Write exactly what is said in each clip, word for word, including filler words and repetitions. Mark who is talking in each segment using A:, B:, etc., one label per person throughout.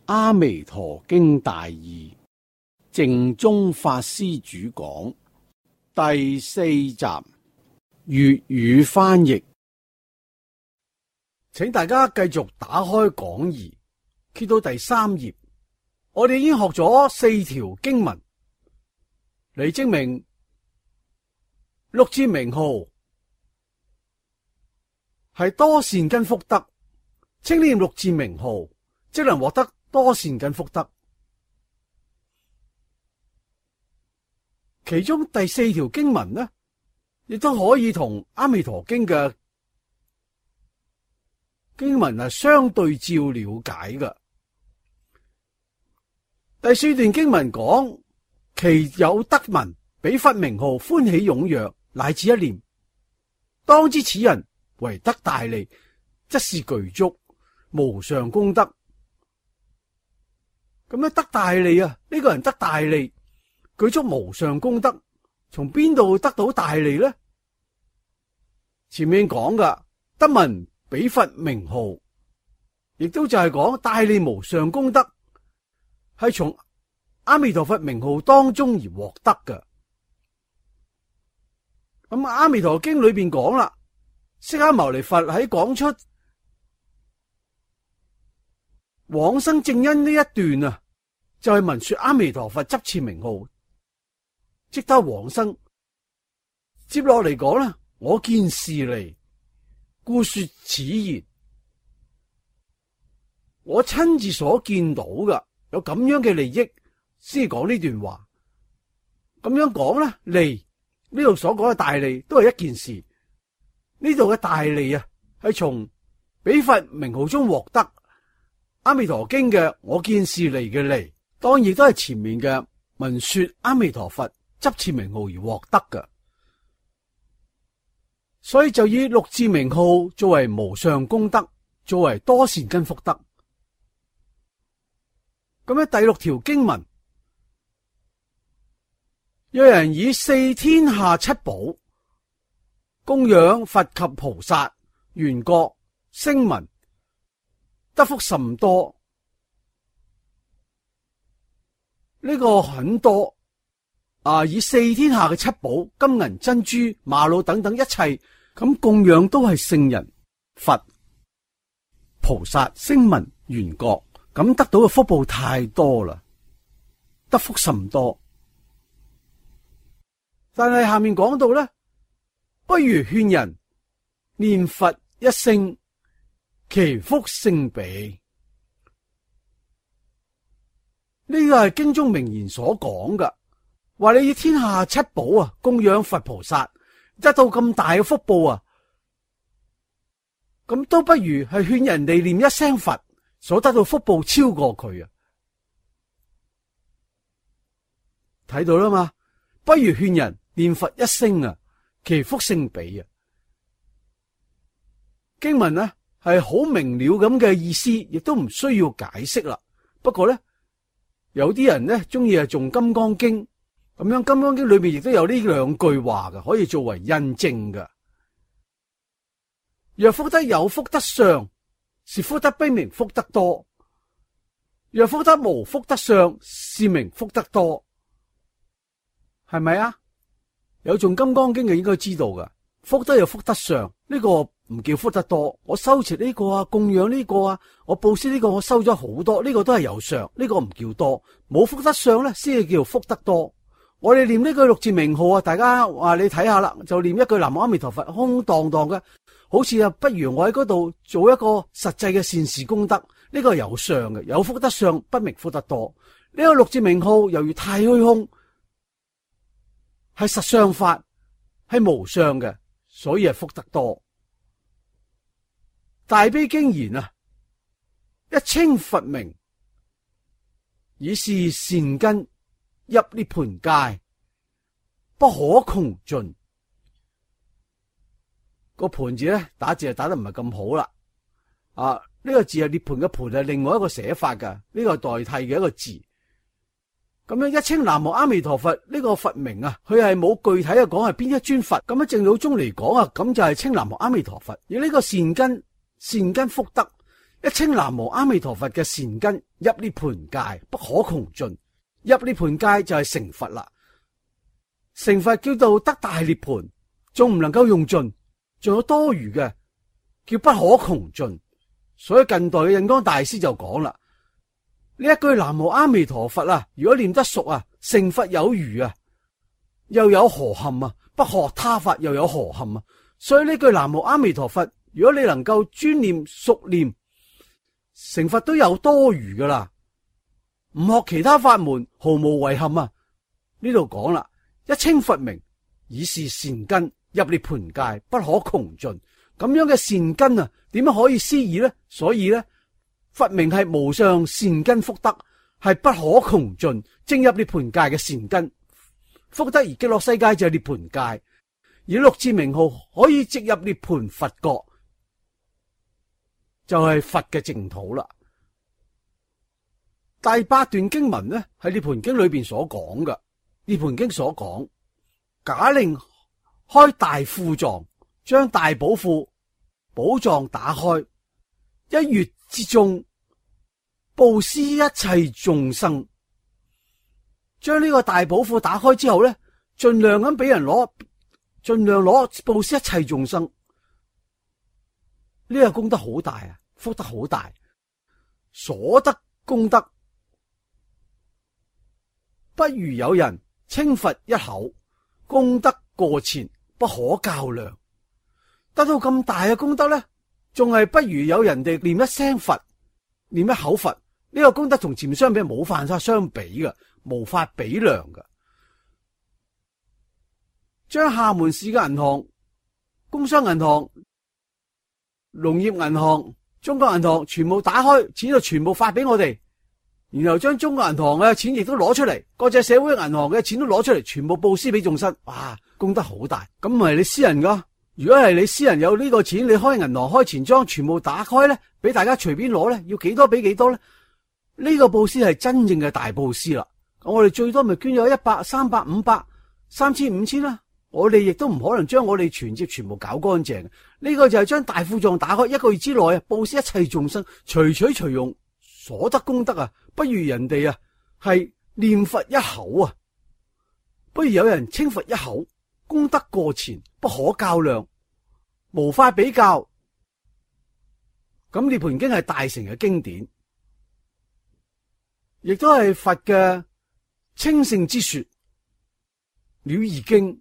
A: 阿彌陀經大義，淨宗法師主講，第四集粵語翻譯。請大家繼續打開講義，揭到第三頁。我哋已經學咗四條經文嚟證明六字名號係多善根福德，稱念六字名號即能獲得多善根福德。其中第四條經文呢，亦都可以同阿彌陀經嘅經文係相對照了解嘅。第四段經文講，其有得聞彼佛名號歡喜踴躍，乃至一念，當知此人為得大利，則是具足無上功德。咁樣得大利啊，呢個人得大利，具足無上功德，從邊度得到大利呢？前面講噶得聞彼佛名號，亦都就係講大利無上功德係從阿彌陀佛名號當中而獲得嘅。咁阿彌陀經裏邊講啦，釋迦牟尼佛喺講出往生正因呢一段啊，就係聞說阿彌陀佛執持名號即得往生。接落嚟講啦，我見是利，故說此言。我親自所見到嘅有咁樣嘅利益，先講呢段話。咁樣講咧，利呢度所講嘅大利都係一件事。呢度嘅大利啊，係從彼佛名號中獲得。阿彌陀經嘅我見是利嘅利，當然都係前面嘅聞說阿彌陀佛執持名號而獲得嘅。所以就以六字名號作為無上功德，作為多善根福德。咁喺第六條經文，有人以四天下七寶供養佛及菩薩、緣覺、聲聞，得福甚多。呢、這個很多啊！以四天下嘅七寶、金銀珍珠、瑪瑙等等一切咁供養，都係聖人、佛、菩薩、聲聞、緣覺，咁得到嘅福報太多啦，得福甚多。但係下面講到咧，不如勸人念佛一聲，其福勝彼。呢個係經中名言所講噶，話你以天下七寶啊供養佛菩薩，得到咁大嘅福報啊，咁都不如係勸人哋念一聲佛，所得到福報超過佢啊！睇到啦嘛，不如勸人念佛一聲啊，其福勝彼啊！經文呢係好明了咁嘅意思，亦都唔需要解釋啦。不過咧，有啲人咧中意係誦《金剛經》，咁樣《金剛經》裏邊亦都有呢兩句話嘅，可以作為印證嘅。若福德有福德相，是福德悲名福德多；若福德無福德相，是名福德多。係咪啊？有誦《金剛經》嘅應該知道嘅，福德有福德相，呢個唔叫福德多。我修持呢個啊，供養呢個啊，我布施呢個，我收咗好多，呢個都係有相，呢個唔叫多。冇福德相咧，先係叫福德多。我哋念呢句六字名號啊，大家話你睇下啦，就念一句南無阿彌陀佛，空蕩蕩嘅，好似啊，不如我喺嗰度做一個實際嘅善事功德，呢個係有相嘅，有福德相，不名福德多。呢個六字名號猶如太虛空，係實相法，係無相嘅，所以係福德多。大悲經言啊，一稱佛名，以是善根入涅槃界，不可窮盡。個盤字咧打字係打得唔係咁好啦。啊，呢、這個字係涅槃嘅盤係另外一個寫法噶，呢、這個係代替嘅一個字。咁樣一稱南無阿彌陀佛呢個佛名啊，佢係冇具體嘅講係邊一尊佛。咁樣正老宗嚟講啊，咁就係稱南無阿彌陀佛。而呢個善根善根福德一稱南無阿彌陀佛嘅善根入涅槃界不可窮盡，入涅槃界就係成佛啦。成佛叫做得大涅槃，仲唔能夠用盡，仲有多餘嘅叫不可窮盡。所以近代嘅印光大師就講啦，呢一句南無阿彌陀佛啊，如果念得熟啊，成佛有餘啊，又有何憾啊？不學他法又有何憾啊？所以呢句南無阿彌陀佛，如果你能夠專念熟念，成佛都有多餘噶啦。唔學其他法門毫無遺憾啊！呢度講啦，一稱佛名以是善根入涅槃界不可窮盡。咁樣嘅善根啊，點樣可以思議呢？所以呢，佛名係無上善根福德，係不可窮盡，正入涅槃界嘅善根福德，而極樂世界就係涅槃界，而六字名號可以直入涅槃佛國，就係佛嘅淨土啦。第八段經文呢，係涅槃經裏邊所講嘅。涅槃經所講，假令開大庫藏，將大寶庫寶藏打開，一月之中布施一切眾生。將呢個大寶庫打開之後咧，盡量咁俾人攞，盡量攞布施一切眾生。呢個功德好大啊，福德好大，所得功德不如有人稱佛一口，功德過前，不可較量。得到咁大嘅功德咧，仲係不如有人哋念一聲佛，念一口佛。呢個功德同前面相比冇辦法相比嘅，無法比量嘅。將廈門市嘅銀行、工商銀行、農業銀行、中國銀行全部打開，錢就全部發俾我哋，然後將中國銀行嘅錢亦都攞出嚟，國際社會銀行嘅錢都攞出嚟，全部布施俾眾生。哇，功德好大！咁唔係你私人噶，如果係你私人有呢個錢，你開銀行開錢莊，全部打開咧，俾大家隨便攞咧，要幾多俾幾多咧？呢個布施係真正嘅大布施啦。我哋最多咪捐咗一百、三百、五百、三千、五千啦。我哋亦都唔可能將我哋存摺全部搞乾淨。呢個就係將大庫藏打開，一個月之內啊，布施一切眾生，隨取隨用，所得功德啊，不如人哋啊係念佛一口啊，不如有人稱佛一口，功德過前，不可較量，無法比較。咁涅槃經係大乘嘅經典，亦都係佛嘅清聖之說。了義經、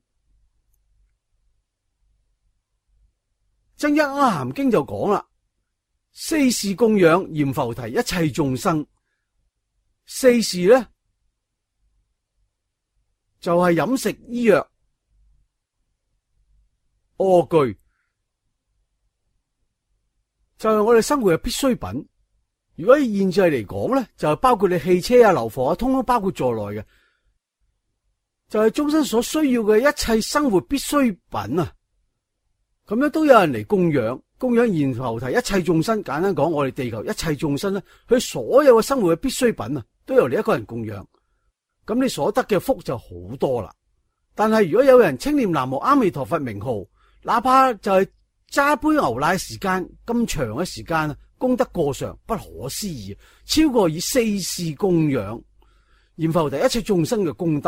A: 增一阿含經就講啦，四事供養閻浮提一切眾生。四事咧就係、是、飲食、醫藥、臥具，就係、是、我哋生活嘅必需品。如果以現在嚟講咧，就係包括你汽車啊、樓房啊，通通包括在內嘅，就係終身所需要嘅一切生活必需品啊！咁樣都有人嚟供養，供養閻浮提一切眾生。簡單講，我哋地球一切眾生咧，佢所有嘅生活嘅必需品啊，都由你一個人供養。咁你所得嘅福就好多啦。但係如果有人稱念南無阿彌陀佛名號，哪怕就係揸杯牛奶時間咁長嘅時間啊，功德過上，不可思議，超過以四事供養閻浮提一切眾生嘅功德。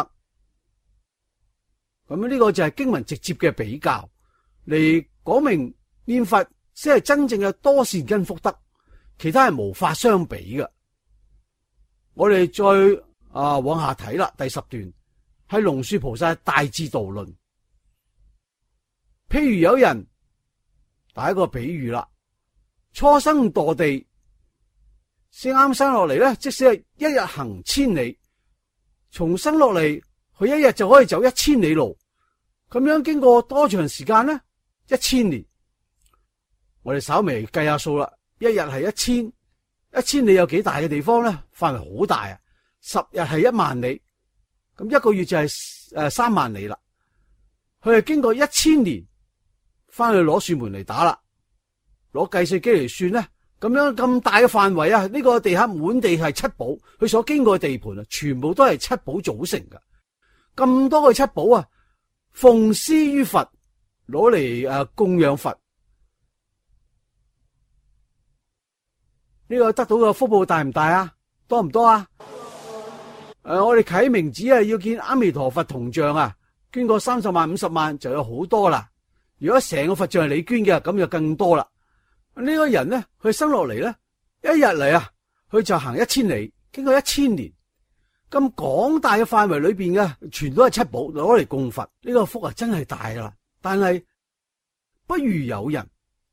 A: 咁樣呢個就係經文直接嘅比較嚟講明念佛先係真正嘅多善根福德，其他係無法相比嘅。我哋再啊往下睇啦，第十段係龍樹菩薩大智度論。譬如有人打一個比喻啦，初生墮地，先啱生落嚟咧，即使係一日行千里，從生落嚟佢一日就可以走一千里路。咁樣經過多長時間呢？一千年。我哋稍微計下數啦，一日係一千，一千里有幾大嘅地方咧？範圍好大啊！十日係一萬里，咁一個月就係誒三萬里啦。佢係經過一千年，翻去攞算盤嚟打啦，攞計算機嚟算咧，咁樣咁大嘅範圍啊！呢個地下滿地係七寶，佢所經過嘅地盤啊，全部都係七寶組成噶。咁多嘅七寶啊，奉施於佛，攞嚟誒供養佛。 呢個得到嘅福報大唔大啊？多唔多啊？誒、呃，我哋啟明寺啊，要見阿彌陀佛銅像啊，捐個三十萬、五十萬就有好多啦。如果成個佛像係你捐嘅，咁就更多啦。呢、這個人咧，佢生落嚟咧，一日嚟啊，佢就行一千里，經過一千年咁廣大嘅範圍裏邊嘅，全都係七寶攞嚟供佛。呢、這個福啊，真係大啦。但係不如有人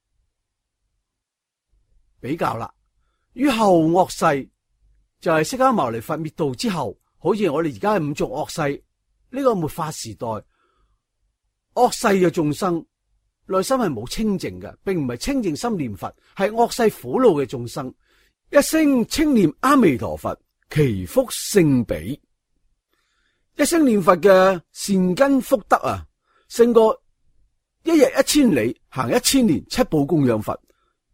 A: 比較啦，於後惡世就係釋迦牟尼佛滅度之後，好似我哋而家嘅五濁惡世呢、這個末法時代，惡世嘅眾生內心係冇清淨嘅，並唔係清淨心念佛，係惡世苦惱嘅眾生，一聲稱念阿彌陀佛，其福勝彼。一聲念佛嘅善根福德啊，勝過一日一千里行一千年七寶供養佛。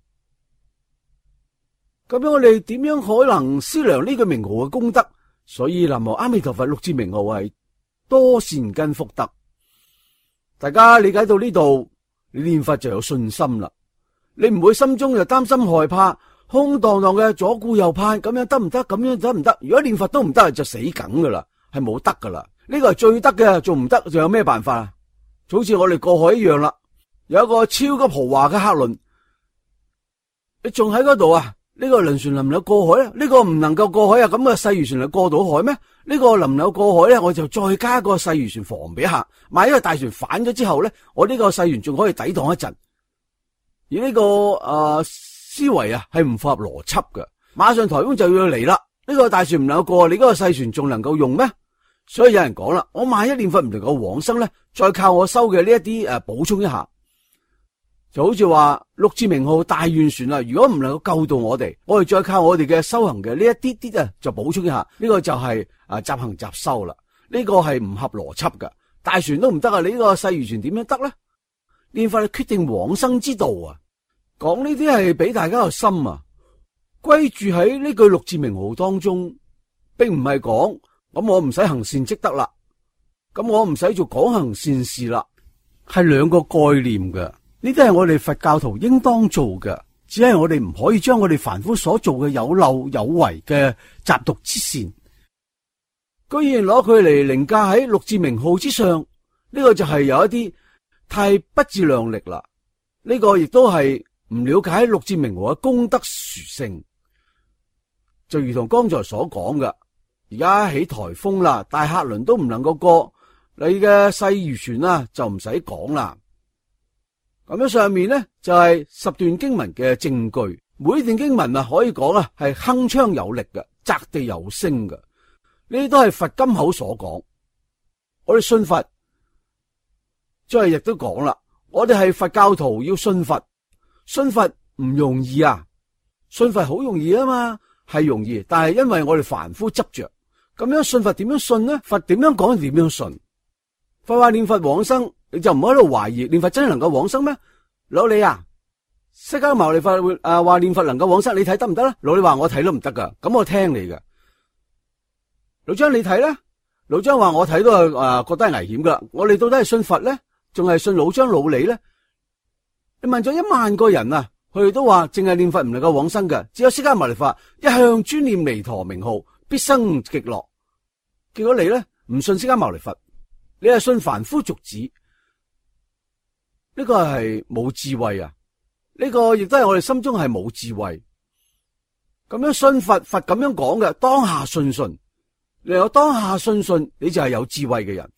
A: 咁樣我哋點樣可能思量呢個名號嘅功德？所以南無阿彌陀佛六字名號係多善根福德。大家理解到呢度，你念佛就有信心啦。你唔會心中又擔心害怕，空蕩蕩嘅左顧右盼，咁樣得唔得？咁樣得唔得？如果念佛都唔得，就死梗噶啦，係冇得噶啦。呢個係最得嘅，仲唔得？仲有咩辦法啊？就好似我哋過海一樣啦，有一個超級豪華嘅客輪，你仲喺嗰度啊？呢個輪船能唔能夠過海啊？呢個唔能夠過海啊？咁嘅細漁船能過到海咩？呢個能唔能夠過海咧？我就再加個細漁船防俾客。萬一個大船反咗之後咧，我呢個細船仲可以抵擋一陣。而呢、這個誒、呃、思維啊，係唔符合邏輯嘅。馬上颱風就要嚟啦，呢、這個大船唔能夠過，你嗰個細船仲能夠用咩？所以有人講啦，我萬一念佛唔能夠往生咧，再靠我收嘅呢一啲誒補充一下。就好似話六字名號大願船啦，如果唔能夠救到我哋，我哋再靠我哋嘅修行嘅呢一啲啲啊，就補充一下。呢、這個就係啊雜行雜修啦，呢、這個係唔合邏輯噶。大船都唔得啊，你呢個細漁船點樣得咧？念佛係決定往生之道啊！講呢啲係俾大家個心啊，歸住喺呢句六字名號當中，並唔係講咁我唔使行善積德啦，咁我唔使做講行善事啦，係兩個概念嘅。呢啲係我哋佛教徒應當做嘅，只係我哋唔可以將我哋凡夫所做嘅有漏有為嘅雜毒之善，居然攞佢嚟凌駕喺六字名號之上，呢個就係有一啲太不自量力啦。呢個亦都係唔了解六字名號嘅功德殊勝。就如同剛才所講嘅，而家起颱風啦，大客輪都唔能夠過，你嘅細漁船啊就唔使講啦。咁樣上面咧就係、是、十段經文嘅證據，每段經文啊可以講啊係鏗鏘有力嘅，擲地有聲嘅，呢啲都係佛金口所講。我哋信佛，即係亦都講啦，我哋係佛教徒要信佛，信佛唔容易啊，信佛好容易啊嘛，係容易，但係因為我哋凡夫執着，咁樣信佛點樣信呢？佛點樣講點樣信？佛話念佛往生。你就唔好喺度懷疑念佛真係能夠往生咩？老李啊，釋迦牟尼佛會誒話念佛能夠往生，你睇得唔得咧？老李話我睇都唔得噶，咁我聽你嘅。老張你睇咧？老張話我睇都係誒、呃、覺得係危險噶。我哋到底係信佛咧，仲係信老張老李咧？你問咗一萬個人啊，佢哋都話淨係念佛唔能夠往生嘅，只有釋迦牟尼佛一向專念彌陀名號，必生極樂。結果你咧唔信釋迦牟尼佛，你係信凡夫俗子。呢個係冇智慧啊！呢個亦都係我哋心中係冇智慧。咁樣信佛，佛咁樣講嘅，當下信信，你有當下信信，你就係有智慧嘅人。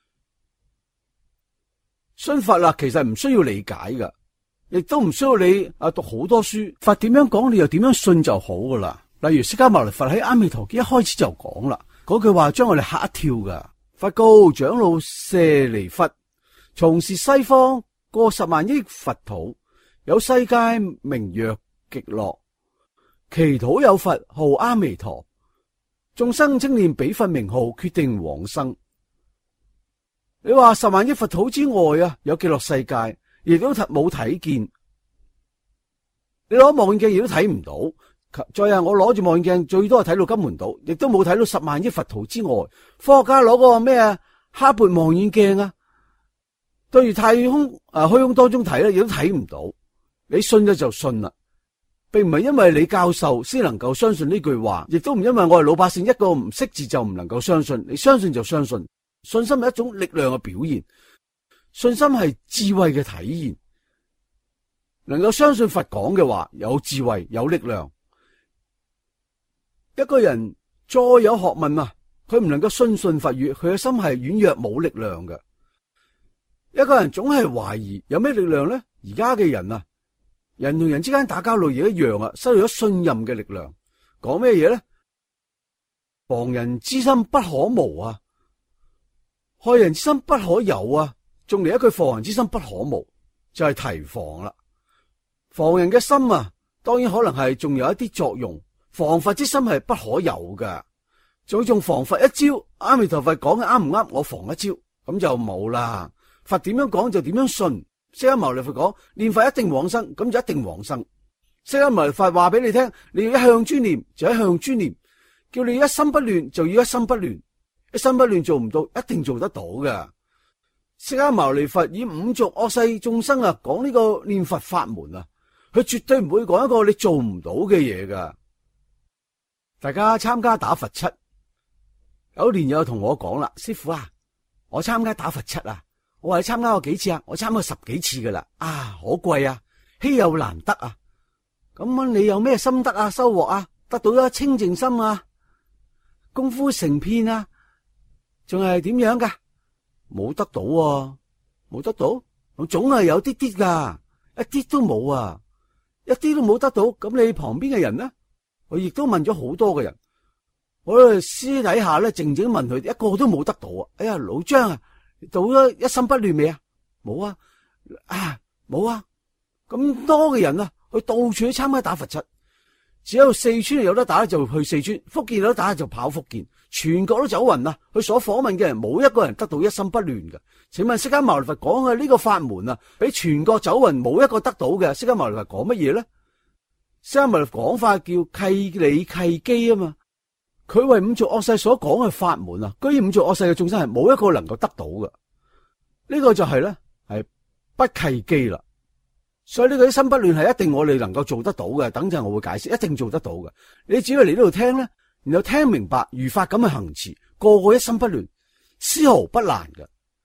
A: 信佛啦，其實唔需要理解噶，亦都唔需要你啊讀好多書。佛點樣講，你又點樣信就好噶啦。例如釋迦牟尼佛喺阿彌陀經一開始就講啦，嗰句話將我哋嚇一跳噶。佛告長老舍利弗，從是西方過十萬億佛土，有世界名曰極樂，其土有佛號阿彌陀，眾生稱念彼佛名號，決定往生。你話十萬億佛土之外啊，有極樂世界，亦都冇睇見。你攞望遠鏡亦都睇唔到。再啊，我攞住望遠鏡，最多係睇到金門島，亦都冇睇到十萬億佛土之外。科學家攞個咩啊哈勃望遠鏡啊，對住太空啊虛空當中睇咧，亦都睇唔到。你信咗就信啦。 並唔係因為你教授先能夠相信呢句話，亦都唔因為我哋老百姓一個唔識字就唔能夠相信。你相信就相信，信心係一種力量嘅表現，信心係智慧嘅體現。能夠相信佛講嘅話，有智慧有力量。一個人再有學問啊，佢唔能夠信信佛語，佢嘅心係軟弱冇力量嘅。一個人總係懷疑，有咩力量咧？而家嘅人啊，人同人之間打交道亦一樣啊，失去咗信任嘅力量。講咩嘢咧？防人之心不可無啊，害人之心不可有啊。仲嚟一句防人之心不可無，就係提防啦。防人嘅心啊，當然可能係仲有一啲作用。防佛之心係不可有噶，仲仲防佛一招。阿彌陀佛講嘅啱唔啱？我防一招，咁就冇啦。佛點樣講就點樣信。釋迦牟尼佛講念佛一定往生，咁就一定往生。釋迦牟尼佛話俾你聽，你要一向專念就一向專念，叫你一心不亂就要一心不亂，一心不亂做唔到，一定做得到㗎。釋迦牟尼佛以五濁惡世眾生啊講呢個念佛法門啊，佢絕對唔會講一個你做唔到嘅嘢噶。大家參加打佛七，有年有同我講啦，師父啊，我參加打佛七啊。我話你參加過幾次啊？我參加過十幾次噶啦，啊，可貴啊，稀有難得啊！咁你有咩心得啊？收穫啊？得到咗清淨心啊？功夫成片啊？仲係點樣噶？冇得到啊，冇得到，我總係有啲啲噶，一啲都冇啊，一啲都冇得到。咁你旁邊嘅人呢？我亦都問咗好多嘅人，我喺私底下咧靜靜問佢，一個都冇得到啊！哎呀，老張啊！到咗一心不亂未啊？冇啊，啊冇啊！咁多嘅人啊，去到處去參加打佛七，只有四川有得打就去四川，福建有得打就跑福建，全國都走勻啊！佢所訪問嘅人冇一個人得到一心不亂嘅。請問釋迦牟尼佛講嘅呢個法門啊，俾全國走勻冇一個得到嘅。釋迦牟尼佛講乜嘢咧？釋迦牟尼佛講法叫契理契機啊嘛。佢為五濁惡世所講嘅法門啊，居然五濁惡世嘅眾生係冇一個能夠得到嘅，呢、這個就係咧係不契機啦。所以呢個一心不亂係一定我哋能夠做得到嘅。等陣我會解釋，一定做得到嘅。你只要嚟呢度聽咧，然後聽明白如法咁嘅行持，個個一心不亂，絲毫不難嘅。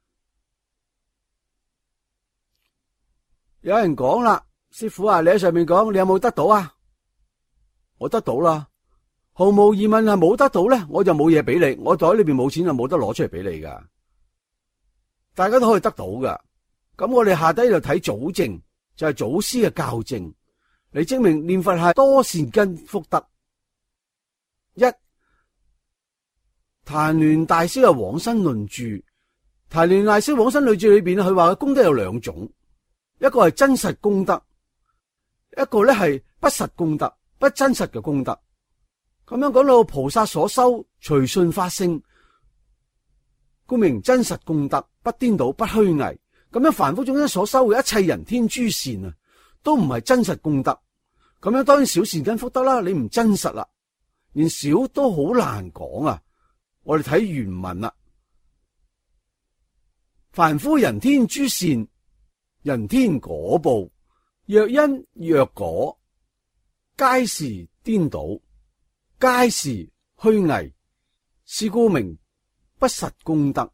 A: 有人講啦，師父啊，你喺上面講，你有冇得到啊？我得到啦。毫無疑問係冇得到咧，我就冇嘢俾你，我袋裏邊冇錢就冇得攞出嚟俾你噶。大家都可以得到噶。咁我哋下低就睇祖證，就係祖師嘅教證嚟證明念佛係多善根福德。一曇鸞大師嘅往生論著，曇鸞大師往生論著裏邊佢話嘅功德有兩種，一個係真實功德，一個咧係不實功德，不真實嘅功德。咁樣講到菩薩所修隨順法性，故名真實功德，不顛倒不虛偽。咁樣凡夫眾生所修嘅一切人天諸善啊，都唔係真實功德。咁樣當然小善根福德啦，你唔真實啦，連小都好難講啊。我哋睇原文啦，凡夫人天諸善，人天果報，若因若果，皆是顛倒，皆是虛偽，是故名不實功德。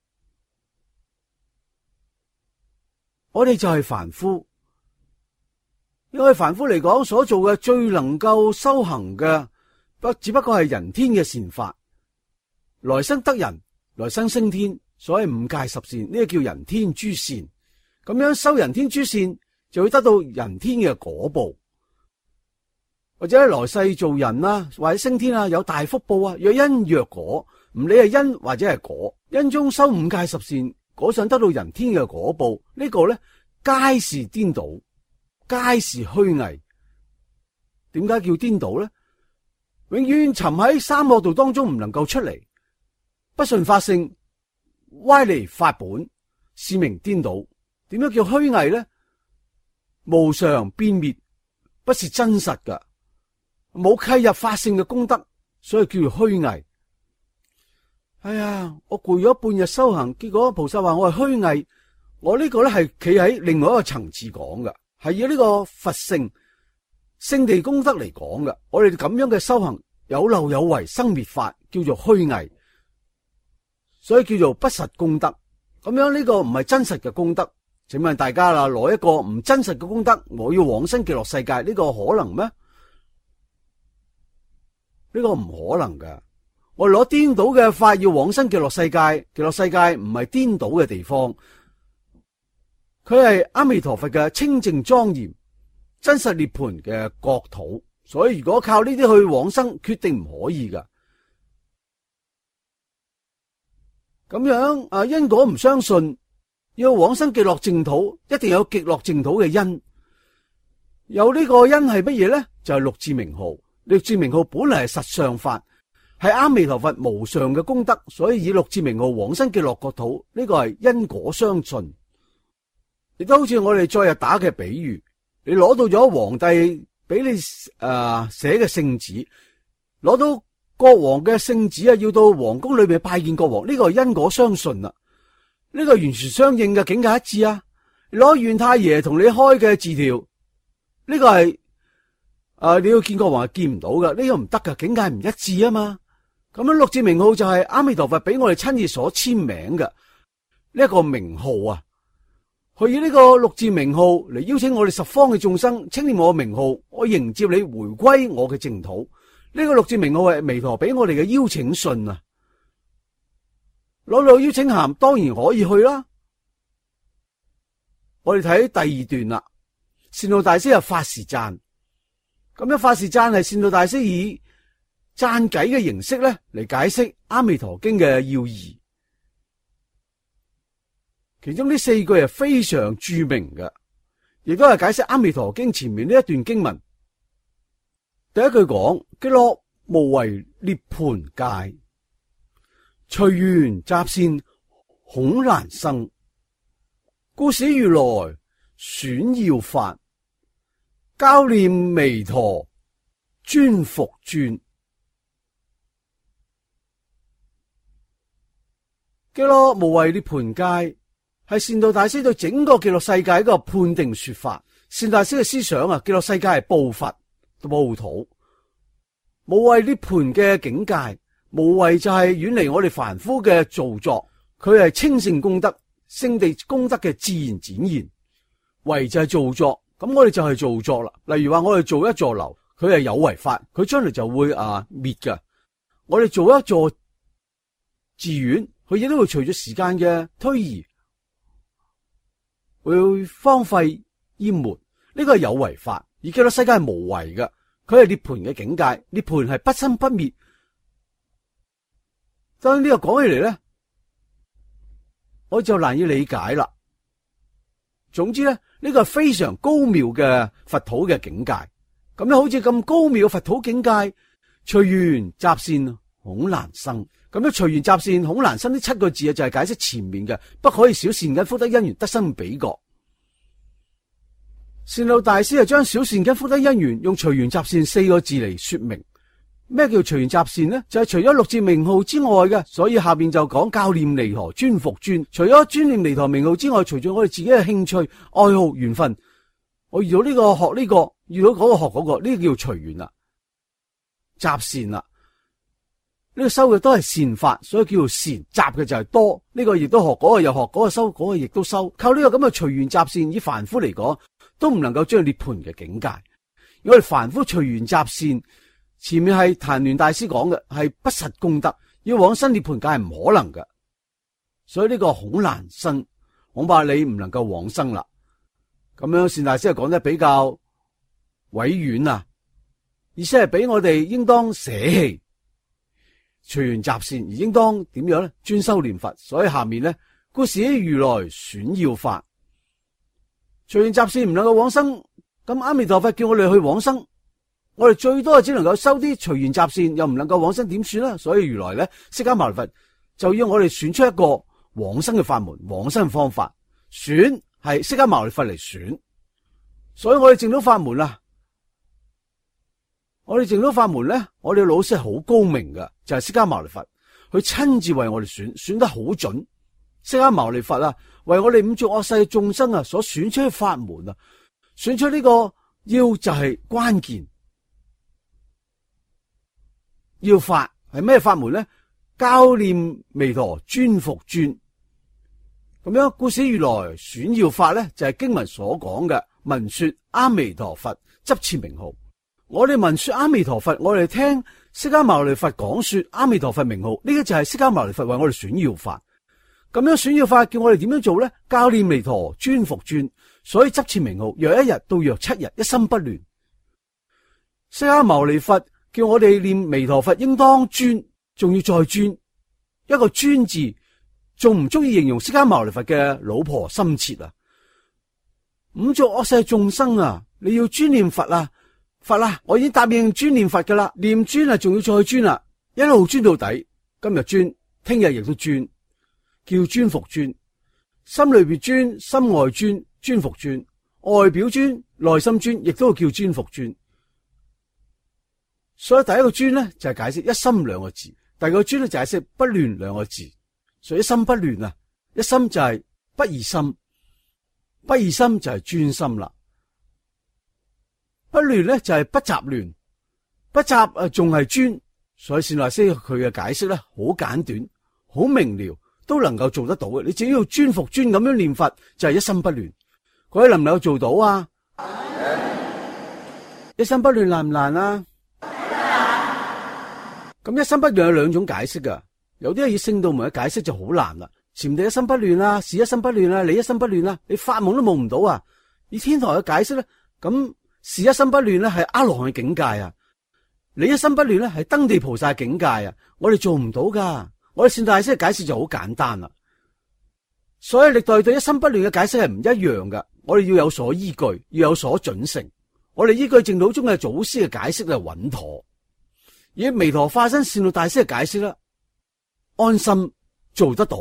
A: 我哋就係凡夫，因為凡夫嚟講所做嘅最能夠修行嘅，不只不過係人天嘅善法，來生得人，來生升天，所謂五戒十善，呢個叫人天諸善。咁樣修人天諸善，就會得到人天嘅果報。或者來世做人啦，或者升天啊，有大福報啊。若因若果，唔理係因或者係果，因中修五戒十善，果上得到人天嘅果報，這個、呢個咧皆是顛倒，皆是虛偽。點解叫顛倒咧？永遠沉喺三惡道當中唔能夠出嚟，不順法性，歪離法本，是名顛倒。點樣叫虛偽咧？無常變滅，不是真實噶。冇契入法性嘅功德，所以叫做虛偽。哎呀，我攰咗半日修行，結果菩薩話我係虛偽。我呢個咧係企喺另外一個層次講嘅，係以呢個佛性聖地功德嚟講嘅，我哋咁樣嘅修行有漏有為生滅法，叫做虛偽，所以叫做不實功德。咁樣呢個唔係真實嘅功德。請問大家啦，攞一個唔真實嘅功德，我要往生極樂世界，呢個可能咩？呢個唔可能噶。我攞顛倒嘅法要往生極樂世界，極樂世界唔係顛倒嘅地方，佢係阿彌陀佛嘅清淨莊嚴真實涅槃嘅國土。所以如果靠呢啲去往生，決定唔可以噶。咁樣啊，因果唔相信，要往生極樂淨土，一定有極樂淨土嘅因。有呢個因係乜嘢咧？就係六字名號。六字名號本嚟係實相法，係阿彌陀佛無上嘅功德，所以以六字名號往生極樂國土，呢個係因果相信。亦都好似我哋昨日打嘅比喻，你攞到咗皇帝俾你誒寫嘅聖旨，攞到國王嘅聖旨啊，要到皇宮裏面拜見國王，呢個係因果相信啦。呢個完全相應嘅境界一致啊！攞縣太爺同你開嘅字條，呢個係誒你要見國王係見唔到嘅，呢個唔得噶，境界唔一致啊嘛。咁樣六字名號就係阿彌陀佛俾我哋親自所簽名嘅呢一個名號啊。佢以呢個六字名號嚟邀請我哋十方嘅眾生，稱念我嘅名號，我迎接你回歸我嘅淨土。呢個六字名號係彌陀俾我哋嘅邀請信啊！攞到邀請函當然可以去啦。我哋睇第二段啦，善導大師有法時讚。咁樣法時讚係善導大師以讚偈嘅形式咧嚟解釋阿彌陀經嘅要義。其中呢四句係非常著名嘅，亦都係解釋阿彌陀經前面呢一段經文。第一句講極樂無為涅槃界，隨緣雜善恐難生，故使如來選要法，教念彌陀尊復尊。極樂無為涅槃界係善導大師對整個極樂世界一個判定說法。善大師嘅思想啊，極樂世界係報佛報土，無為涅槃嘅境界。無為就係遠離我哋凡夫嘅造作，佢係清淨功德、聖地功德嘅自然展現。為就係造作，咁我哋就係造作啦。例如話我哋做一座樓，佢係有為法，佢將來就會啊滅㗎。我哋做一座寺院，佢亦都會隨住時間嘅推移會荒廢淹沒。呢個係有為法，而極樂世界係無為嘅，佢係涅槃嘅境界。涅槃係不生不滅。當然呢個講起嚟咧，我就難以理解啦。總之咧，呢個係非常高妙嘅佛土嘅境界。咁樣好似咁高妙嘅佛土境界，隨緣雜善恐難生。咁樣隨緣雜善恐難生呢七個字啊，就係解釋前面嘅不可以少善根福德因緣得生彼國。善導大師係將小善根福德因緣用隨緣雜善四個字嚟說明。咩叫隨緣雜善呢？就係、是、除咗六字名號之外嘅，所以下邊就講教念彌陀尊復尊。除咗專念彌陀名號之外，隨住我哋自己嘅興趣、愛好、緣分，我遇到呢個學呢、這個，遇到嗰個學嗰、那個，呢、這個叫隨緣啦，雜善啦。呢、這個修嘅都係善法，所以叫做善。雜嘅就係多，呢、這個亦都學，嗰、那個又學，嗰、那個修，嗰、那個亦都修。靠呢個咁嘅隨緣雜善，以凡夫嚟講，都唔能夠將涅槃嘅境界。如果我哋凡夫隨緣雜善，前面係曇鸞大師講嘅係不實功德，要往生涅槃界係唔可能嘅，所以呢個恐難生，恐怕你唔能夠往生啦。咁樣善大師係講得比較委婉啊，意思係俾我哋應當捨棄隨緣雜善，而應當點樣咧？專修念佛。所以下面咧，故使如來選要法，隨緣雜善唔能夠往生，咁阿彌陀佛叫我哋去往生。我哋最多係只能夠收啲隨緣雜善，又唔能夠往生，點算啦？所以如來咧，釋迦牟尼佛就要我哋選出一個往生嘅法門、往生嘅方法。選係釋迦牟尼佛嚟選，所以我哋淨土法門啦，我哋淨土法門咧，我哋老師係好高明嘅，就係釋迦牟尼佛，佢親自為我哋選，選得好準。釋迦牟尼佛啊，為我哋五濁惡世嘅眾生啊，所選出嘅法門啊，選出呢個要就係關鍵，要法係咩法門咧？教念彌陀尊復尊。咁樣故此如來選要法咧，就係經文所講嘅聞說阿彌陀佛執持名號。我哋聞說阿彌陀佛，我哋聽釋迦牟尼佛講說阿彌陀佛名號，呢個就係釋迦牟尼佛為我哋選要法。咁樣選要法叫我哋點樣做咧？教念彌陀尊復尊，所以執持名號，約一日到約七日，一心不亂。釋迦牟尼佛叫我哋念彌陀佛，應當尊，仲要再尊。一個尊字，仲唔足以形容釋迦牟尼佛嘅老婆心切啊！五濁惡世眾生啊，你要尊念佛啊！佛啦，我已經答應尊念佛噶啦，念尊啊，仲要再尊啊，一路尊到底。今日尊，聽日亦都尊，叫尊復尊。心裏邊尊，心外尊，尊復尊，外表尊，內心尊，亦都叫尊復尊。所以第一個尊咧就係解釋一心兩個字，第二個尊咧就係解釋不亂兩個字。所以一心不亂啊，一心就係不二心，不二心就係專心啦。不亂咧就係不雜亂，不雜啊仲係專，所以善導大師佢嘅解釋咧好簡短，好明了，都能夠做得到嘅。你只要尊復尊咁樣念佛，就係一心不亂。各位能唔能夠做到啊？一心不亂難唔難啊？咁一心不亂有兩種解釋噶，有啲係以聖道門嘅解釋就好難啦。禪地一心不亂啦，事一心不亂啦，理一心不亂啦，你發夢都夢唔到啊！以天台嘅解釋咧，咁。事一心不亂咧，係阿羅漢嘅境界啊！理一心不亂咧，係登地菩薩嘅境界啊！我哋做唔到噶，我哋善導大師嘅解釋就好簡單啦。所以歷代對一心不亂嘅解釋係唔一樣噶，我哋要有所依據，要有所準繩。我哋依據淨土宗嘅祖師嘅解釋咧穩妥，以彌陀化身善導大師嘅解釋咧安心做得到。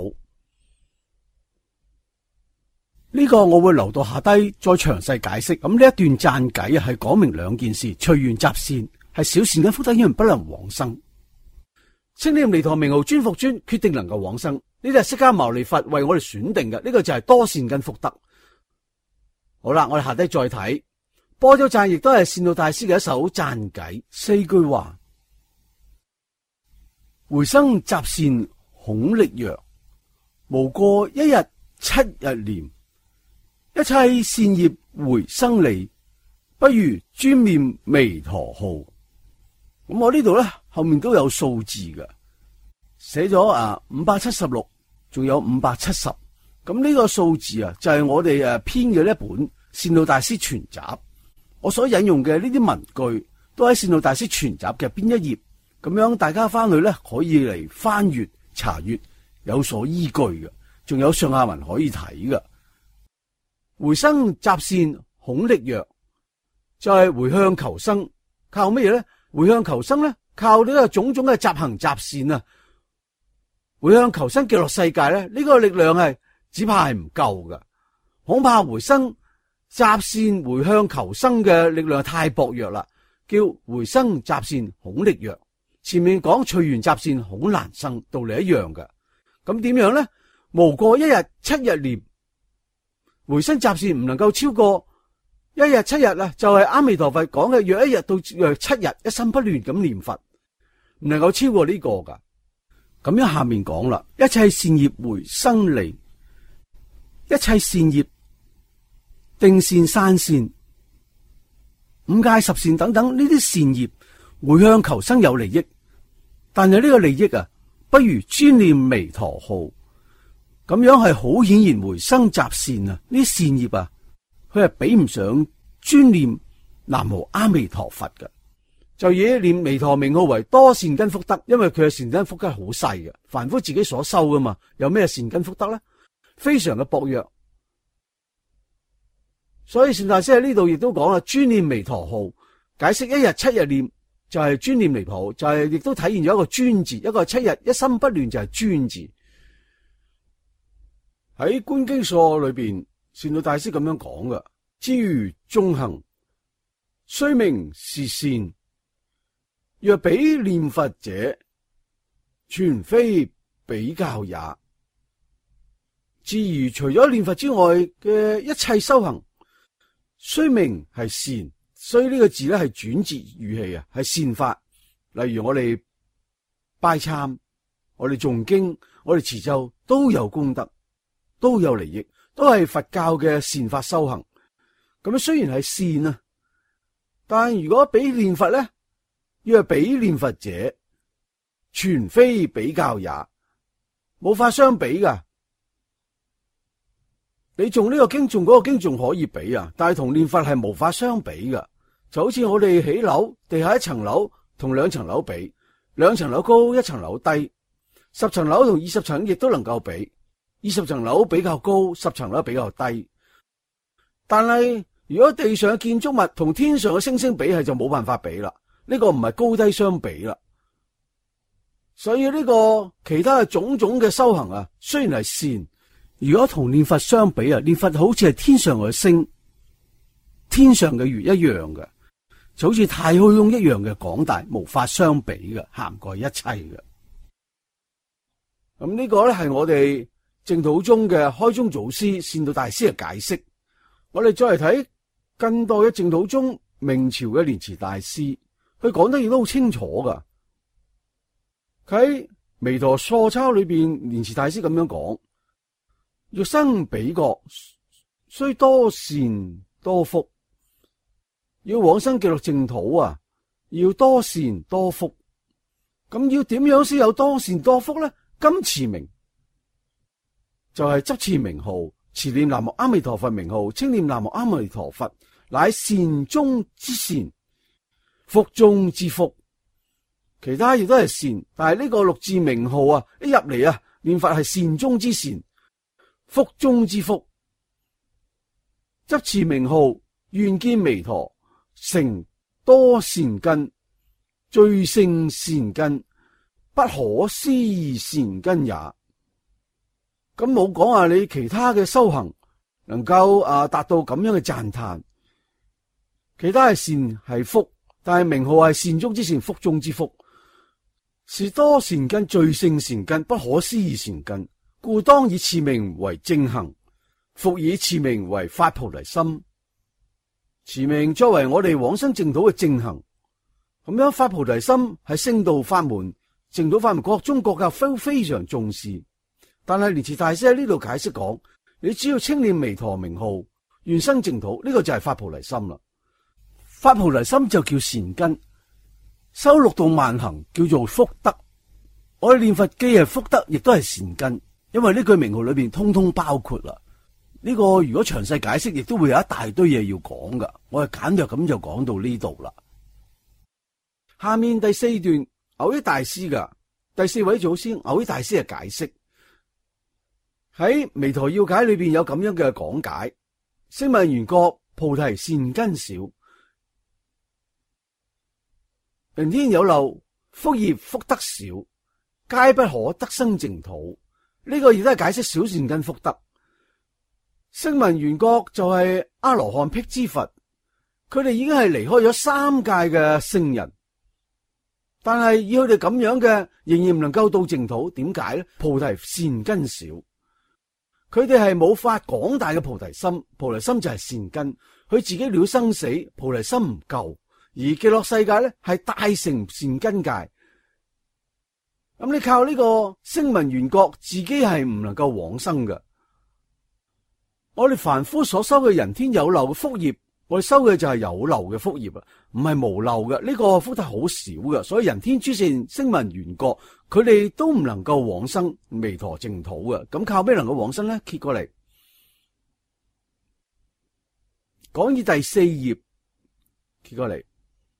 A: 呢個我會留到下低再詳細解釋。咁呢一段讚偈啊，係講明兩件事：隨緣集善係小善根福德，因為不能往生；稱念彌陀名號尊復尊，決定能夠往生。呢啲係釋迦牟尼佛為我哋選定嘅，呢、這個就係多善根福德。好啦，我哋下低再睇般舟讚，亦都係善導大師嘅一首讚偈，四句話：回生集善恐力弱，無過一日七日念。一切善業回生利，不如專念彌陀號。咁我呢度咧後面都有數字嘅，寫咗啊五百七十六，仲有五百七十。咁呢個數字啊，就係我哋誒編嘅呢一本善導大師全集。我所引用嘅呢啲文句，都喺善導大師全集嘅邊一頁。咁樣大家翻去咧可以嚟翻閱查閱，有所依據嘅，仲有上下文可以睇嘅。回生集善恐力弱，就係、是、回向求生，靠乜嘢咧？回向求生咧，靠呢個種種嘅集行集善啊！回向求生極樂世界咧，呢、這個力量係只怕係唔夠噶，恐怕回生集善回向求生嘅力量太薄弱啦，叫回生集善恐力弱。前面講隨緣集善恐難生，道理一樣噶。咁點樣咧？無過一日七日念。回生集善唔能夠超過一日七日啊，就係阿彌陀佛講嘅約一日到約七日，一心不亂咁念佛，唔能夠超過呢個噶。咁樣下面講啦，一切善業回生利，一切善業定善、散善、五戒十善等等呢啲善業回向求生有利益，但係呢個利益啊，不如專念彌陀號。咁樣係好顯然回生集善啊！呢啲善業啊，佢係比唔上專念南無阿彌陀佛嘅。就以念彌陀名號為多善根福德，因為佢嘅善根福德係好細嘅，凡夫自己所修噶嘛，有咩善根福德咧？非常嘅薄弱。所以善大師喺呢度亦都講啦，專念彌陀號，解釋一日七日念就係專念彌陀號，就係亦都體現咗一個專字，一個七日一心不亂就係專字。喺觀經疏裏邊，善導大師咁樣講嘅：知如眾行，雖名是善，若比念佛者，全非比較也。至如除咗念佛之外嘅一切修行，雖名係善， 所以呢個字咧係轉折語氣啊，係善法。例如我哋拜懺、我哋誦經、我哋持咒都有功德，都有利益，都係佛教嘅善法修行。咁樣雖然係善啊，但如果比念佛咧，若比念佛者，全非比較也，冇法相比噶。你誦呢個經，誦嗰個經仲可以比啊，但係同念佛係無法相比噶。就好似我哋起樓，地下一層樓同兩層樓比，兩層樓高，一層樓低，十層樓同二十層亦都能夠比，二十層樓比較高，十層樓比較低。但係如果地上嘅建築物同天上嘅星星比，係就冇辦法比啦。呢個唔係高低相比啦。所以呢個其他嘅種種嘅修行啊，雖然係善，如果同念佛相比啊，念佛好似係天上嘅星、天上嘅月一樣嘅，就好似太虛空一樣嘅廣大，無法相比嘅，涵蓋一切嘅。咁呢個咧係我哋淨土宗嘅開宗祖師善導大師嘅解釋。我哋再嚟睇近代嘅淨土宗明朝嘅蓮池大師，佢講得亦都好清楚噶。佢喺彌陀疏鈔裏邊，蓮池大師咁樣講：欲生彼國，須多善多福。要往生極樂淨土啊，要多善多福。咁要點樣先有多善多福咧？今持名就係執持名號，持念南無阿彌陀佛名號，稱念南無阿彌陀佛，乃善中之善，福中之福。其他亦都係善，但係呢個六字名號啊，一入嚟啊，念佛係善中之善，福中之福。執持名號，願見彌陀，成多善根，最勝善根，不可思議善根也。咁冇講啊，你其他嘅修行能夠啊達到咁樣嘅讚嘆，其他係善係福，但係名號係善中之善，福中之福，是多善根，最勝善根，不可思議善根，故當以此名為正行，復以此名為發菩提心。此名作為我哋往生淨土嘅正行，咁樣發菩提心係聖道法門，淨土法門各宗各教都非常重視。但係蓮池大師喺呢度解釋講，你只要稱念彌陀名號，願生淨土，呢個就係發菩提心啦。發菩提心就叫善根，修六度萬行叫做福德。我哋念佛既係福德，亦都係善根，因為呢句名號裏邊通通包括啦。呢個如果詳細解釋，亦都會有一大堆嘢要講噶。我係簡略咁就講到呢度啦。下面第四段，蕅益大師噶第四位祖師蕅益大師嘅解釋，喺《彌陀要解》裏邊有咁樣嘅講解：聲聞緣覺菩提善根少，人天有漏福業福德少，皆不可得生淨土。呢、這個亦都係解釋小善根福德。聲聞緣覺就係阿羅漢辟支佛，佢哋已經係離開咗三界嘅聖人，但係以佢哋咁樣嘅，仍然唔能夠到淨土。點解咧？菩提善根少，佢哋係冇發廣大嘅菩提心，菩提心就係善根，佢自己了生死，菩提心唔夠，而極樂世界咧係大乘善根界。咁你靠呢個聲聞緣覺，自己係唔能夠往生嘅。我哋凡夫所修嘅人天有漏嘅福業，我哋修嘅就係有漏嘅福業啊，唔係無漏嘅。呢個福德好少嘅，所以人天諸善聲聞緣覺，佢哋都唔能夠往生彌陀淨土嘅。咁靠咩能夠往生咧？揭過嚟，講以第四頁，揭過嚟，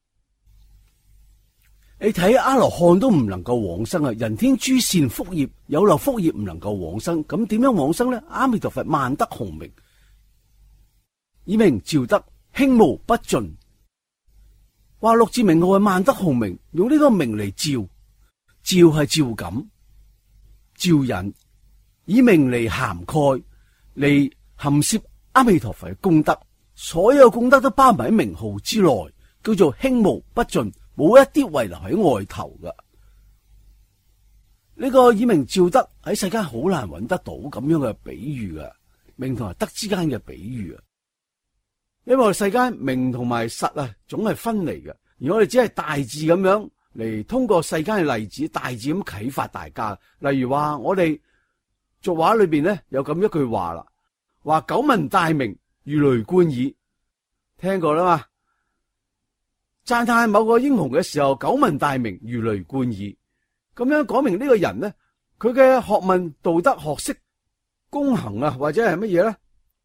A: 你睇阿羅漢都唔能夠往生啊！人天諸善福業有漏福業唔能夠往生，咁點樣往生咧？阿彌陀佛萬德洪名，以名照德，輕無不盡。話六字名號係萬德洪名，用呢個名嚟照，照係照感、照引，以名嚟涵蓋，嚟含攝阿彌陀佛嘅功德，所有功德都包埋喺名號之內，叫做輕無不盡。冇一啲遺留喺外頭噶，呢、這個以名照德喺世間好難揾得到咁樣嘅比喻噶，名同埋德之間嘅比喻啊！ 因為我哋世間名同埋實啊，總係分離嘅，而我哋只係大致咁樣嚟通過世間嘅例子，大致咁啟發大家。例如話我哋俗話裏邊咧有咁一句話啦，話久聞大名如雷貫耳，聽過啦嘛？讚嘆某個英雄嘅時候，久聞大名如雷貫耳，咁樣講明呢個人咧，佢嘅學問、道德、學識、功行啊，或者係乜嘢咧，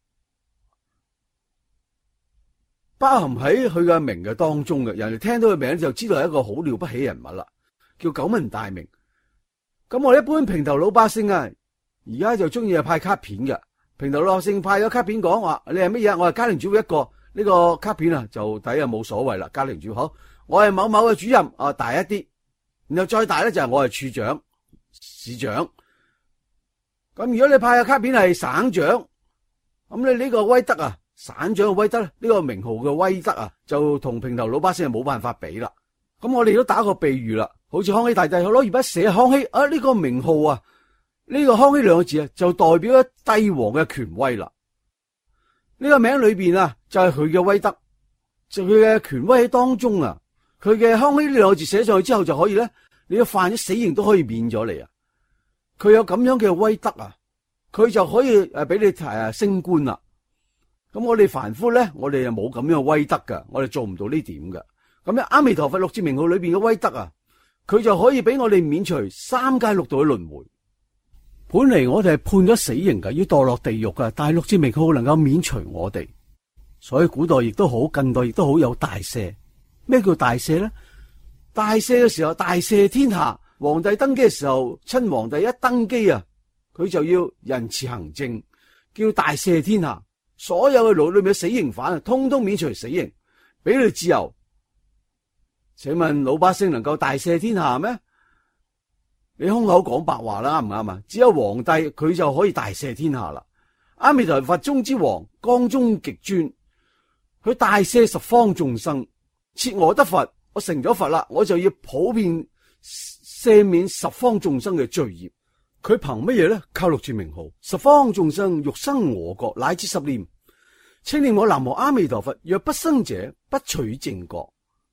A: 包含喺佢嘅名嘅當中嘅。人哋聽到佢名就知道係一個好了不起人物啦，叫久聞大名。咁我哋一般平頭老百姓啊，而家就中意係派卡片嘅。平頭老百姓派咗卡片講話，你係乜嘢？我係家庭主婦一個。呢個卡片啊，就第一冇所謂啦。家庭主婦好，我係某某嘅主任啊，大一啲，然後再大咧就係我係處長、市長。咁如果你派嘅卡片係省長，咁你呢個威德啊，省長嘅威德咧，呢個名號嘅威德啊，就同平頭老百姓係冇辦法比啦。咁我哋都打個比喻啦，好似康熙大帝攞鉛筆寫康熙啊，呢個名號啊，呢個康熙兩個字啊，就代表咗帝王嘅權威啦。呢個名裏邊啊，就係佢嘅威德，就佢嘅權威喺當中啊。佢嘅康熙呢兩個字寫上去之後就可以咧，你要犯咗死刑都可以免咗你啊。佢有咁樣嘅威德啊，佢就可以誒俾你誒升官啦。咁我哋凡夫咧，我哋又冇咁樣嘅威德噶，我哋做唔到呢點噶。咁樣阿彌陀佛六字名號裏邊嘅威德啊，佢就可以俾我哋免除三界六道嘅輪迴。本嚟我哋係判咗死刑嘅，要墮落地獄嘅，但係六字名號能夠免除我哋，所以古代亦都好，近代亦都好有大赦。咩叫大赦咧？大赦嘅時候，大赦天下。皇帝登基嘅時候，親皇帝一登基啊，佢就要仁慈行政，叫大赦天下。所有嘅牢裏面嘅死刑犯啊，通通免除死刑，俾你自由。請問老百姓能夠大赦天下咩？你空口講白話啦，啱唔啱啊？只有皇帝佢就可以大赦天下啦。阿彌陀佛中之王，光中極尊，佢大赦十方眾生。設我得佛，我成咗佛啦，我就要普遍赦免十方眾生嘅罪業。佢憑乜嘢咧？靠六字名號，十方眾生欲生我國，乃至十念，稱念我南無阿彌陀佛。若不生者，不取正覺。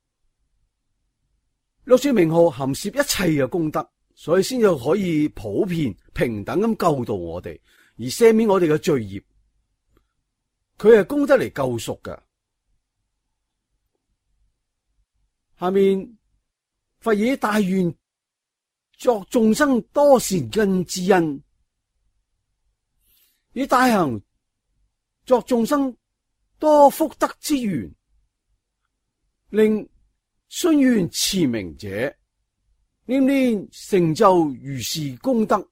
A: 六字名號含攝一切嘅功德。所以先至可以普遍平等咁救度我哋，而赦免我哋嘅罪業。佢係功德嚟救贖嘅。下面佛以大願作眾生多善根之因，以大行作眾生多福德之緣，令信願持名者念念成就如是功德。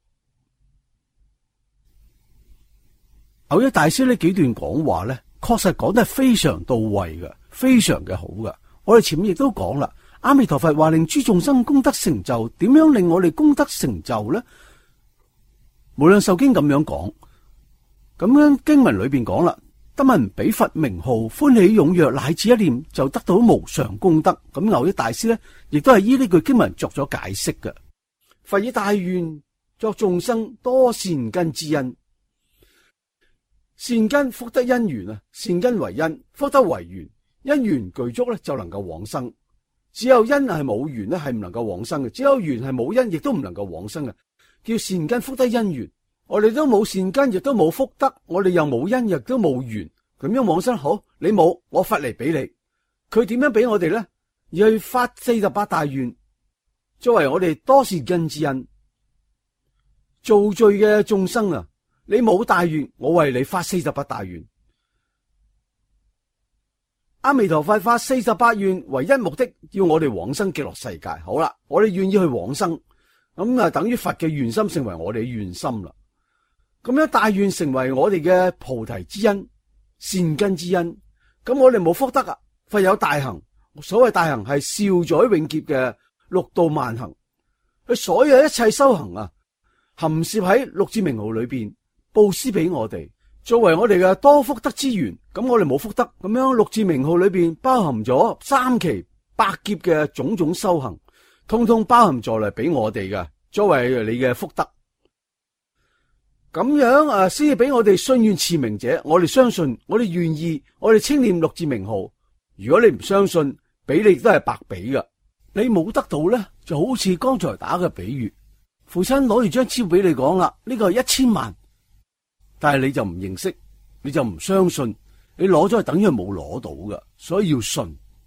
A: 有一大師呢幾段講話咧，確實講得係非常到位嘅，非常嘅好嘅。我哋前面亦都講啦，阿彌陀佛話令諸眾生功德成就，點樣令我哋功德成就咧？無量壽經咁樣講，咁樣經文裏邊講啦，得聞彼佛名號，歡喜踴躍，乃至一念就得到無上功德。咁牛一大師咧，亦都係依呢句經文作咗解釋嘅。佛以大願作眾生多善根之因，善根福德因緣啊，善根為因，福德為緣，因緣具足咧就能夠往生。只有因係冇緣咧，係唔能夠往生嘅；只有緣係冇因，亦都唔能夠往生嘅。叫善根福德因緣。我哋都冇善根，亦都冇福德，我哋又冇因，亦都冇緣，咁樣往生好？你冇，我發嚟俾你。佢點樣俾我哋咧？而去發四十八大願，作為我哋多善根之因。造罪嘅眾生啊，你冇大願，我為你發四十八大願。阿彌陀佛發四十八願，唯一目的要我哋往生極樂世界。好啦，我哋願意去往生，咁啊等於佛嘅願心成為我哋嘅願心啦。咁樣大願成為我哋嘅菩提之因、善根之因。咁我哋冇福德啊，佛有大行。所謂大行係少宰永劫嘅六度萬行，佢所有一切修行啊，含攝喺六字名號裏邊，布施俾我哋，作為我哋嘅多福德之源。咁我哋冇福德，咁樣六字名號裏邊包含咗三期百劫嘅種種修行，通通包含在嚟俾我哋嘅，作為你嘅福德。 咁樣誒，先至俾我哋信願持名者，我哋相信，我哋願意，我哋稱念六字名號。如果你唔相信，俾你都係白俾噶。你冇得到咧，就好似剛才打嘅比喻，父親攞住張鈔俾你講啦，呢個係一千萬，但係你就唔認識，你就唔相信，你攞咗係等於冇攞到噶，所以要信。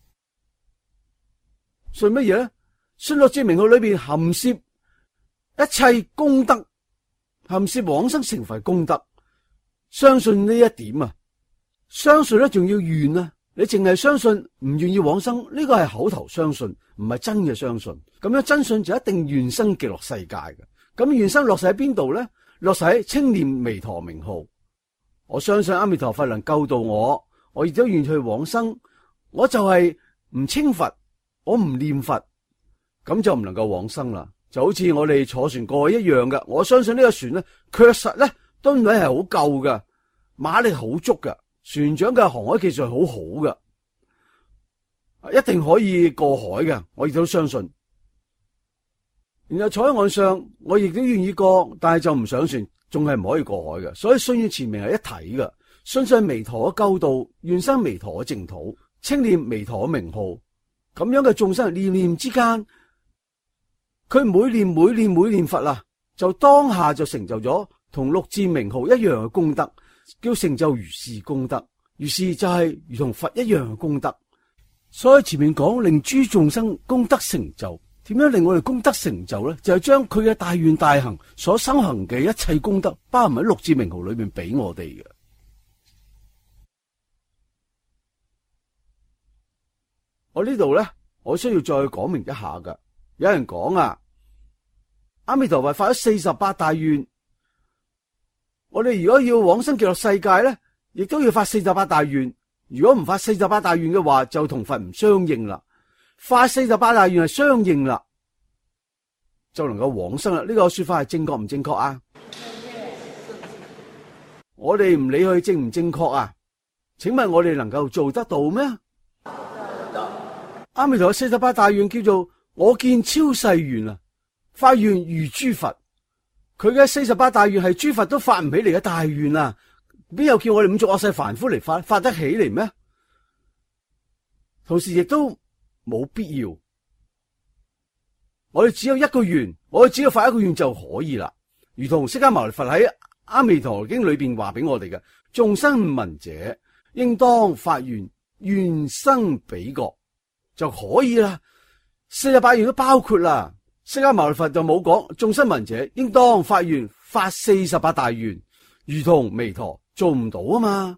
A: 信乜嘢咧？信六字名號裏邊含攝一切功德，含攝往生成佛功德。相信呢一點啊，相信咧仲要願啊。你淨係相信唔願意往生，呢個係口頭相信，唔係真嘅相信。咁樣真信就一定願生極樂世界嘅。咁願生落實喺邊度咧？落實喺稱念彌陀名號。我相信阿彌陀佛能救度我，我亦都願意去往生。我就係唔稱佛，我唔念佛，咁就唔能夠往生啦。就好似我哋坐船過去一樣嘅。我相信呢個船咧，確實咧噸位係好夠嘅，馬力好足嘅。船長嘅航海技術係好好嘅，一定可以過海嘅，我亦都相信。然後坐喺岸上，我亦都願意過，但係就唔上船，仲係唔可以過海嘅。所以信願持名係一體嘅，信信彌陀嘅救度，願生彌陀嘅淨土，稱念彌陀嘅名號。咁樣嘅眾生念念之間，佢每念每念每念佛啦，就當下就成就咗同六字名號一樣嘅功德。叫成就如是功德，如是就係如同佛一樣嘅功德。所以前面講令諸眾生功德成就，點樣令我哋功德成就咧？就係將佢嘅大願大行所修行嘅一切功德，包含喺六字名號裏面俾我哋嘅。我呢度咧，我需要再講明一下噶。有人講啊，阿彌陀佛發咗四十八大願。我哋如果要往生極樂世界咧，亦都要發四十八大願。如果唔發四十八大願嘅話，就同佛唔相應啦。發四十八大願係相應啦，就能夠往生啦。呢個說法係正確唔正確啊？我哋唔理佢正唔正確啊？請問我哋能夠做得到咩？阿彌陀佛四十八大願叫做我見超世願啊，發願如諸佛。佢嘅四十八大願係諸佛都發唔起嚟嘅大願啊！邊有叫我哋五濁惡世凡夫嚟發發得起嚟咩？同時亦都冇必要。我哋只有一個願，我哋只要發一個願就可以啦。如同釋迦牟尼佛喺《阿彌陀經》裏邊話俾我哋嘅：眾生聞者，應當發願，願生彼國就可以啦。四十八願都包括啦。釋迦牟尼佛就冇講，眾生聞者應當發願，發四十八大願，如同彌陀做唔到啊嘛。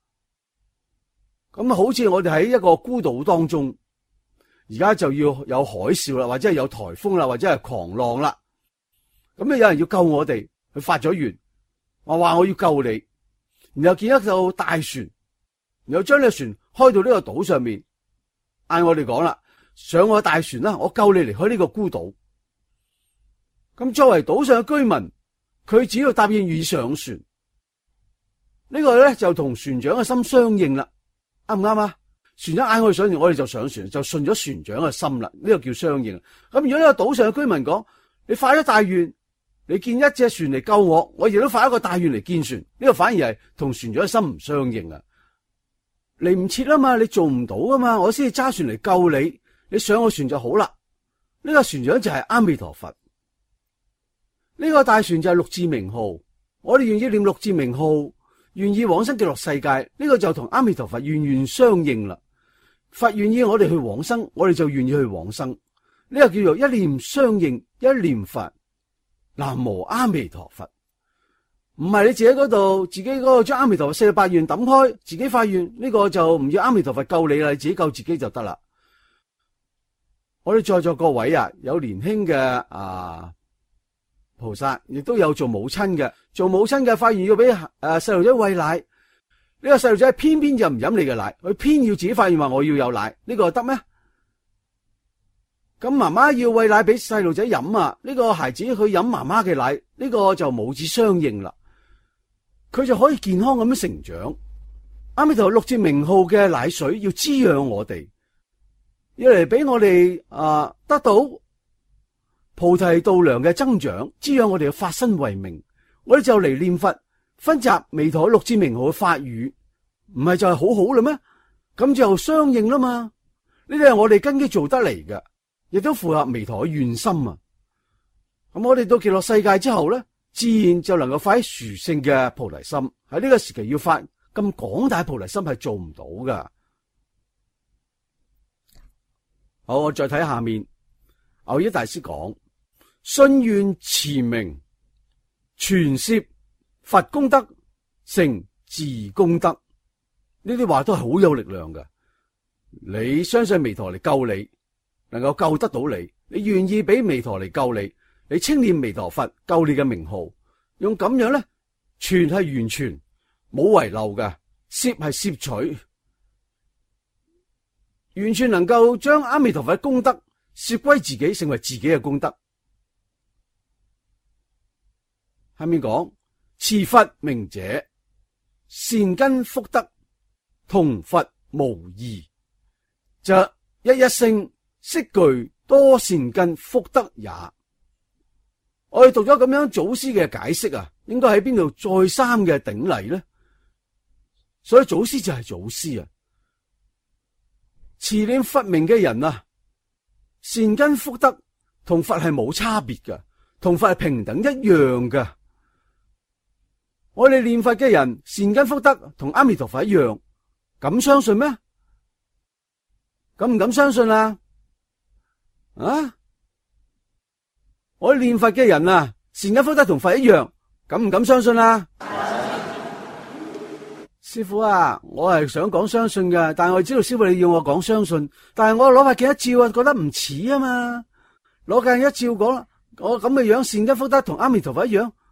A: 咁好似我哋喺一個孤島當中，而家就要有海嘯啦，或者係有颱風啦，或者係狂浪啦。咁咧有人要救我哋，佢發咗願，我話我要救你，然後見一艘大船，然後將呢個船開到呢個島上面，嗌我哋講啦，上我大船啦，我救你離開呢個孤島。咁作為島上嘅居民，佢只要答應願意上船，呢個咧就同船長嘅心相應啦，啱唔啱啊？船長嗌我哋上船，我哋就上船，就順咗船長嘅心啦，呢個叫相應。咁如果呢個島上嘅居民講，你發咗大願，你見一隻船嚟救我，我亦都發一個大願嚟見船，呢個反而係同船長嘅心唔相應啊！嚟唔切啊嘛，你做唔到啊嘛，我先至揸船嚟救你，你上個船就好啦。呢個船長就係阿彌陀佛。呢個大船就係六字名號，我哋願意念六字名號，願意往生極樂世界，呢個就同阿彌陀佛願願相應啦。佛願意我哋去往生，我哋就願意去往生，呢個叫做一念相應，一念佛。南無阿彌陀佛，唔係你自己嗰度，自己嗰度將阿彌陀佛四十八願抌開，自己發願，呢個就唔要阿彌陀佛救你啦，你自己救自己就得啦。我哋在座各位啊，有年輕嘅啊。菩薩亦都有做母親嘅，做母親嘅發願要俾誒細路仔餵奶，呢個細路仔偏偏就唔飲你嘅奶，佢偏要自己發願話我要有奶，呢個得咩？咁媽媽要餵奶俾細路仔飲啊，呢個孩子去飲媽媽嘅奶，呢個就母子相應啦，佢就可以健康咁樣成長。阿彌陀佛六字名號嘅奶水要滋養我哋，要嚟俾我哋啊得到菩提道糧嘅增長，滋養我哋嘅法身慧命， 我哋就嚟念佛，分集彌陀六字名號嘅法語，唔係就係好好啦咩？咁就相應啦嘛。呢啲係我哋根基做得嚟嘅，亦都符合彌陀嘅願心啊。咁我哋到極樂世界之後咧，自然就能夠發喺殊勝嘅菩提心。喺呢個時期要發咁廣大菩提心係做唔到噶。好，我再睇下面，牛一大師講：信願持名，傳攝佛功德，成自功德。呢啲話都係好有力量嘅。你相信彌陀嚟救你，能夠救得到你，你願意俾彌陀嚟救你，你稱念彌陀佛救你嘅名號，用咁樣咧，傳係完全冇遺漏嘅，攝係攝取，完全能夠將阿彌陀佛嘅功德攝歸自己，成為自己嘅功德。下面講持佛名者，善根福德同佛無異，就一一聲悉具多善根福德也。我哋讀咗咁樣祖師嘅解釋啊，應該喺邊度再三嘅頂禮呢？所以祖師就係祖師啊！持念佛名嘅人啊，善根福德同佛係冇差別嘅，同佛係平等一樣嘅。我哋念佛嘅人善根福德同阿彌陀佛一樣，咁相信咩？敢唔敢相信啊？啊！我哋念佛嘅人啊，善根福德同佛一樣，敢唔敢相信啊？師父啊，我係想講相信嘅，但係我知道師父你要我講相信，但係我攞塊鏡一照啊，覺得唔似啊嘛。攞鏡一照講，我咁嘅樣善根福德同阿彌陀佛一樣。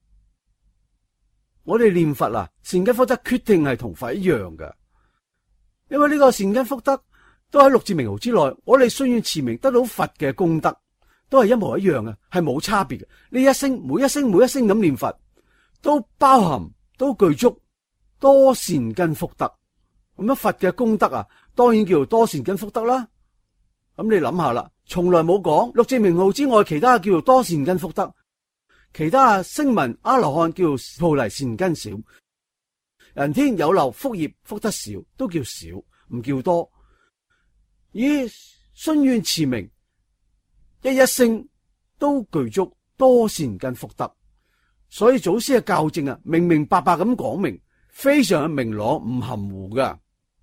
A: 我哋念佛啊，善根福德決定係同佛一樣嘅，因為呢個善根福德都喺六字名號之內。我哋信願持名得到佛嘅功德，都係一模一樣嘅，係冇差別嘅。呢一聲每一聲每一聲咁念佛，都包含都具足多善根福德。咁樣佛嘅功德啊，當然叫做多善根福德啦。咁你諗下啦，從來冇講六字名號之外其他叫做多善根福德，其他聲聞阿羅漢叫做菩提善根少，人天有漏福業福德少，都叫少，唔叫多。以信願持名，一一聲都具足多善根福德，所以祖師嘅教證啊，明明白白咁講明，非常嘅明朗，唔含糊噶。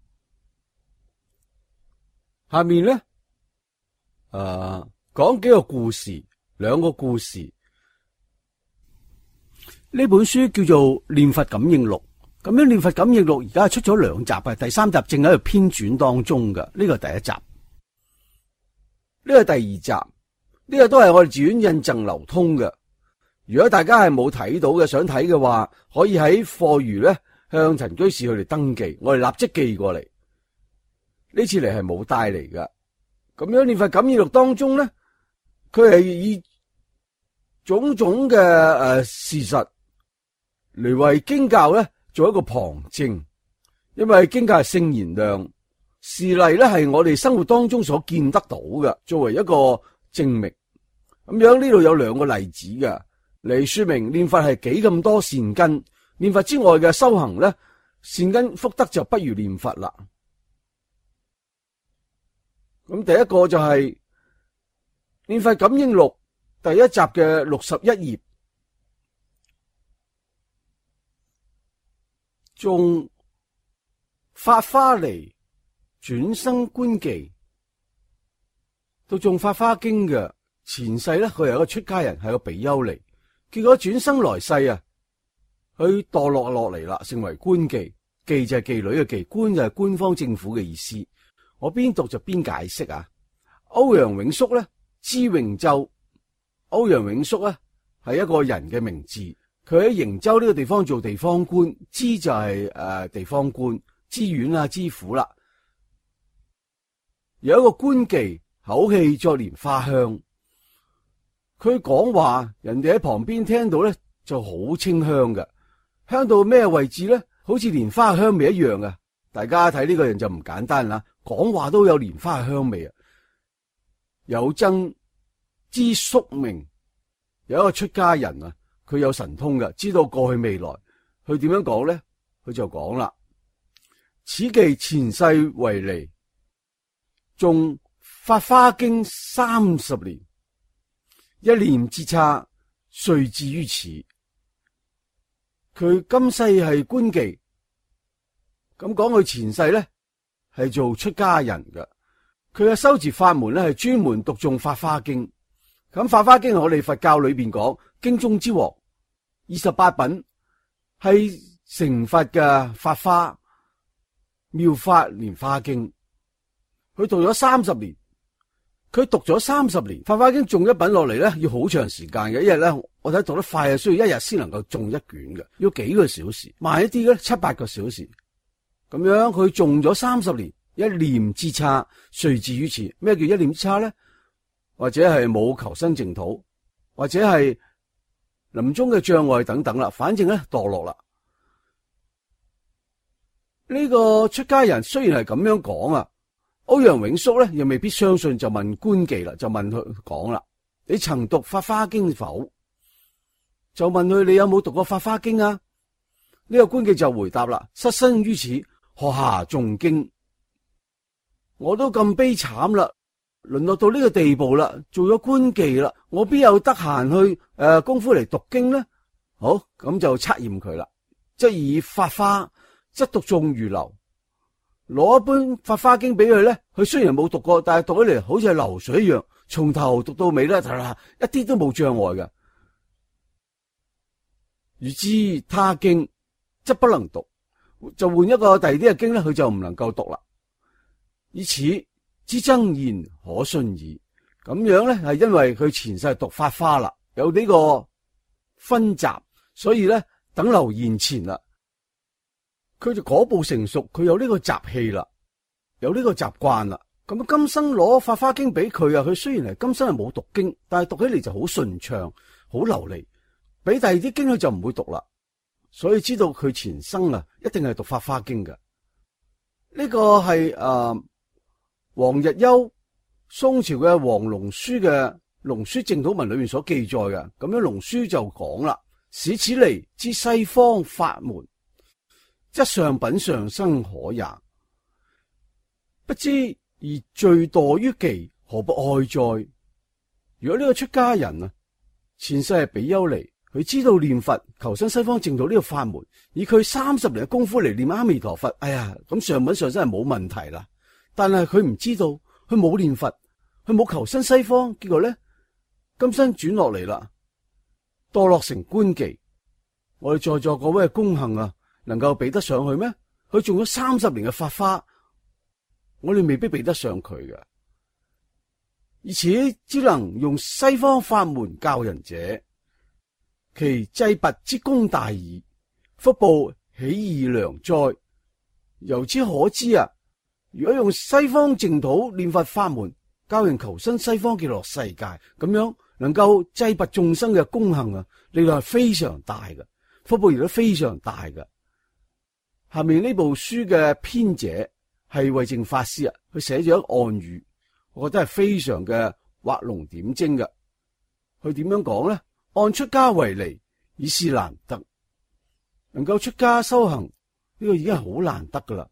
A: 下面咧，誒、呃，講幾個故事，兩個故事。呢本書叫做《念佛感應錄》，咁樣《念佛感應錄》而家係出咗兩集啊，第三集正喺度編纂當中噶。呢個係第一集，呢個係第二集，呢個都係我哋寺院印證流通嘅。如果大家係冇睇到嘅，想睇嘅話，可以喺課餘咧向陳居士佢哋登記，我哋立即寄過嚟。呢次嚟係冇帶嚟噶。咁樣《念佛感應錄》當中咧，佢係以種種嘅誒、呃、事實嚟為經教咧做一個旁證，因為經教係聖言量，事例咧係我哋生活當中所見得到嘅，作為一個證明。咁樣呢度有兩個例子嘅，嚟說明念佛係幾咁多善根，念佛之外嘅修行咧，善根福德就不如念佛啦。咁第一個就係《念佛感應錄》第一集嘅六十一頁，種法花梨轉生觀記，到種法花經嘅前世咧，佢係一個出家人，係個比丘嚟，結果轉生來世啊，佢墮落落嚟啦，成為觀記，記就係妓女嘅妓，官就係官方政府嘅意思。我邊讀就邊解釋啊。歐陽永叔咧，知永州。歐陽永叔咧係一個人嘅名字，佢喺營州呢個地方做地方官，知就係、是、誒、呃、地方官，知縣啊，知府啦。有一個官妓口氣作蓮花香，佢講話人哋喺旁邊聽到咧就好清香嘅，香到咩位置咧？好似蓮花香味一樣嘅。大家睇呢個人就唔簡單啦，講話都有蓮花香味啊！有僧知宿命，有一個出家人啊， 佢有神通嘅，知道過去未來。佢點樣講咧？佢就講啦：此記前世為尼，誦法華經三十年，一念之差，遂至於此。佢今世係官妓，咁講佢前世咧係做出家人嘅。佢嘅修持法門咧係專門讀誦法華經。咁法華經係我哋佛教裏邊講經中之王，二十八品係成佛嘅法華妙法蓮華經。佢讀咗三十年，佢讀咗三十年法華經，誦一品落嚟咧要好長時間嘅。一日咧我睇讀得快啊，需要一日先能夠誦一卷嘅，要幾個小時，慢一啲咧七八個小時。咁樣佢誦咗三十年，一念之差，遂至於此。咩叫一念之差咧？或者係冇求生淨土，或者係臨終嘅障礙等等啦，反正咧墮落啦。呢個出家人雖然係咁樣講啊，歐陽永叔咧又未必相信，就問官妓啦，就問佢講啦：你曾讀法華經否？就問佢你有冇讀過法華經啊？呢個官妓就回答啦：失身於此，何暇誦經？我都咁悲慘啦，淪落到呢個地步啦，做咗官妓啦，我邊有得閒去誒、呃、功夫嚟讀經呢？好，咁就測驗佢啦，即係以法華則讀誦如流，攞一本法華經俾佢咧，佢雖然冇讀過，但係讀起嚟好似係流水一樣，從頭讀到尾咧，一啲都冇障礙嘅。如知他經則不能讀，就換一個第二啲嘅經咧，佢就唔能夠讀啦。以此之僧言可信矣。咁樣咧係因為佢前世讀法華啦，有呢個分集，所以咧等流現前啦，佢就果報成熟，佢有呢個習氣啦，有呢個習慣啦。咁今生攞法華經俾佢啊，佢雖然係今生係冇讀經，但係讀起嚟就好順暢，好流利。俾第二啲經佢就唔會讀啦，所以知道佢前生啊一定係讀法華經嘅。呢、這個係誒、呃、黃日休宋朝嘅黃龍書嘅《龍書淨土文》裏面所記載嘅。咁樣龍書就講啦：使此尼知西方法門，則上品上生可也。不知而罪墮於妓，何不哀哉？如果呢個出家人啊前世係比丘尼，佢知道念佛求生西方淨土呢個法門，以佢三十年嘅功夫嚟念阿彌陀佛，哎呀，咁上品上生係冇問題啦。但係佢唔知道，佢冇念佛，佢冇求生西方，結果咧今生轉落嚟啦，墮落成官妓。我哋在座各位嘅功行啊，能夠比得上去咩？佢誦咗三十年嘅法華，我哋未必比得上佢嘅。而且只能用西方法門教人者，其濟拔之功大矣，福報豈易良哉？由此可知啊，如果用西方淨土念佛法門教人求生西方極樂世界，咁樣能夠濟拔眾生嘅功行啊，力量係非常大嘅，福報亦都非常大嘅。下面呢部書嘅編者係慧淨法師啊，佢寫咗一個暗語，我覺得係非常嘅畫龍點睛嘅。佢點樣講咧？按出家為尼，已是難得。能夠出家修行，呢個已經係好難得噶啦。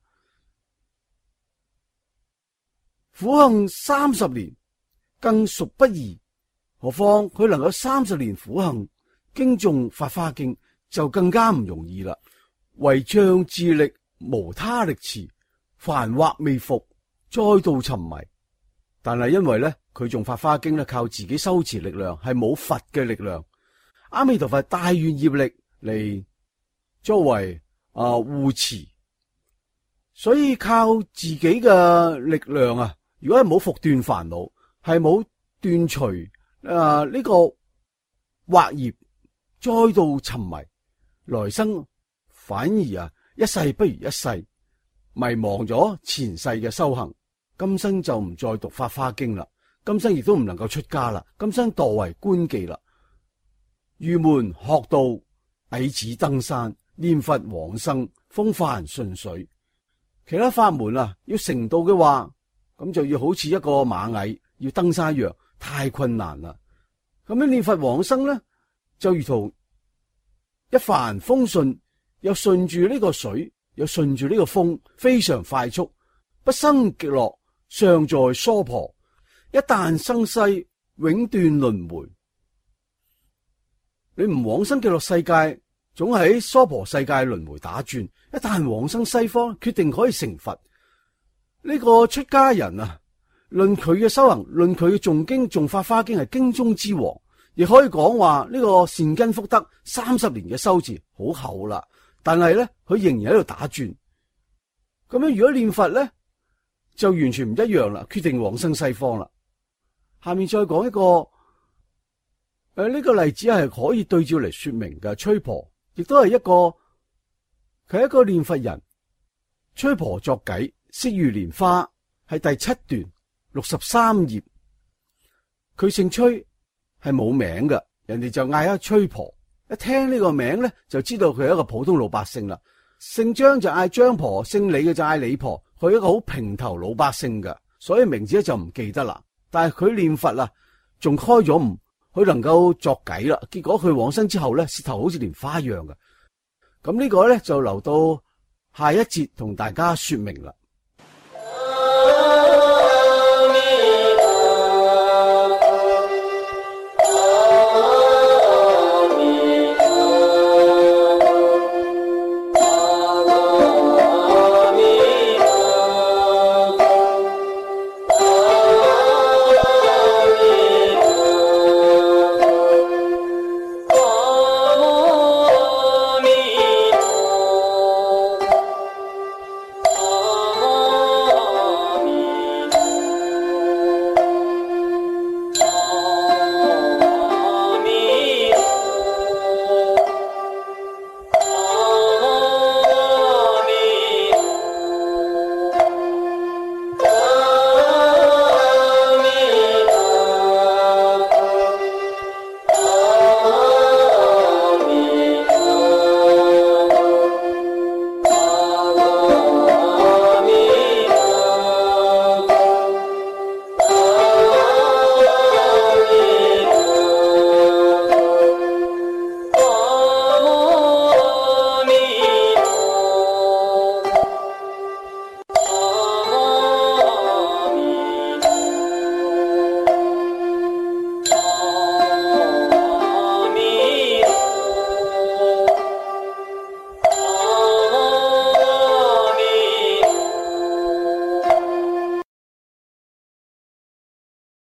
A: 苦行三十年，更屬不易。何況佢能夠三十年苦行，經誦法華經就更加唔容易啦。唯仗自力，無他力持，凡惑未伏，再度沉迷。但係因為咧，佢誦法華經咧，靠自己修持力量，係冇佛嘅力量。阿彌陀佛大願業力嚟作為啊護持，所以靠自己嘅力量啊，如果係冇伏斷煩惱，係冇斷除啊呢個惑業，再度沉迷，來生反而啊一世不如一世，迷忘咗前世嘅修行，今生就唔再讀法華經啦，今生亦都唔能夠出家啦，今生墮為官妓啦。儒門學道，矮子登山，念佛往生，風帆順水。其他法門啊，要成道嘅話，咁就要好似一個螞蟻要登山一樣，太困難啦。咁樣念佛往生咧，就如同一帆風順，又順住呢個水，又順住呢個風，非常快速，不生極樂，尚在娑婆。一旦生西，永斷輪迴。你唔往生極樂世界，總喺娑婆世界輪迴打轉。一旦往生西方，決定可以成佛。呢個出家人啊，論佢嘅修行，論佢嘅誦經誦法華經係經中之王，亦可以講話呢個善根福德三十年嘅修持好厚啦。但係咧，佢仍然喺度打轉。咁樣如果念佛咧，就完全唔一樣啦，決定往生西方啦。下面再講一個誒，呢、呃這個例子係可以對照嚟說明嘅。崔婆亦都係一個，佢係一個念佛人。崔婆作偈，惜遇蓮花係第七段六十三頁。佢姓崔，係冇名嘅，人哋就嗌阿崔婆。一聽呢個名咧，就知道佢係一個普通老百姓啦。姓張就嗌張婆，姓李嘅就嗌李婆。佢係一個好平頭老百姓嘅，所以名字咧就唔記得啦。但係佢念佛啦，仲開咗悟，佢能夠作偈啦。結果佢往生之後咧，舌頭好似蓮花一樣嘅。咁呢個咧就留到下一節同大家說明啦。